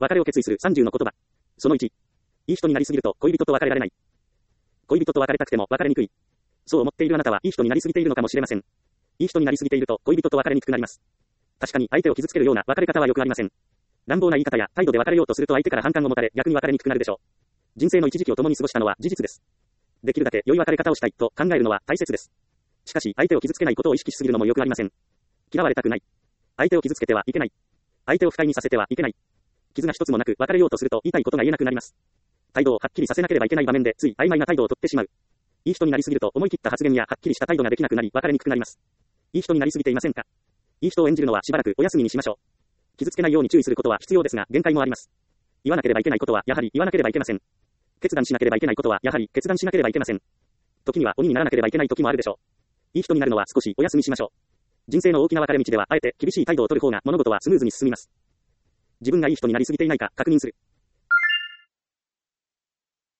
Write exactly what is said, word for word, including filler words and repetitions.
別れを決意するさんじゅうの言葉。そのいち。いい人になりすぎると恋人と別れられない。恋人と別れたくても別れにくい。そう思っているあなたはいい人になりすぎているのかもしれません。いい人になりすぎていると恋人と別れにくくなります。確かに相手を傷つけるような別れ方はよくありません。乱暴な言い方や態度で別れようとすると相手から反感を持たれ逆に別れにくくなるでしょう。人生の一時期を共に過ごしたのは事実です。できるだけ良い別れ方をしたいと考えるのは大切です。しかし相手を傷つけないことを意識しすぎるのもよくありません。嫌われたくない。相手を傷つけてはいけない。相手を不快にさせてはいけない。傷が一つもなく別れようとすると言いたいことが言えなくなります。態度をはっきりさせなければいけない場面でつい曖昧な態度をとってしまう。いい人になりすぎると思い切った発言やはっきりした態度ができなくなり別れにくくなります。いい人になりすぎていませんか？いい人を演じるのはしばらくお休みにしましょう。傷つけないように注意することは必要ですが限界もあります。言わなければいけないことはやはり言わなければいけません。決断しなければいけないことはやはり決断しなければいけません。時には鬼にならなければいけない時もあるでしょう。いい人になるのは少しお休みしましょう。人生の大きな分かれ道ではあえて厳しい態度を取る方が物事はスムーズに進みます。自分がいい人になりすぎていないか確認する。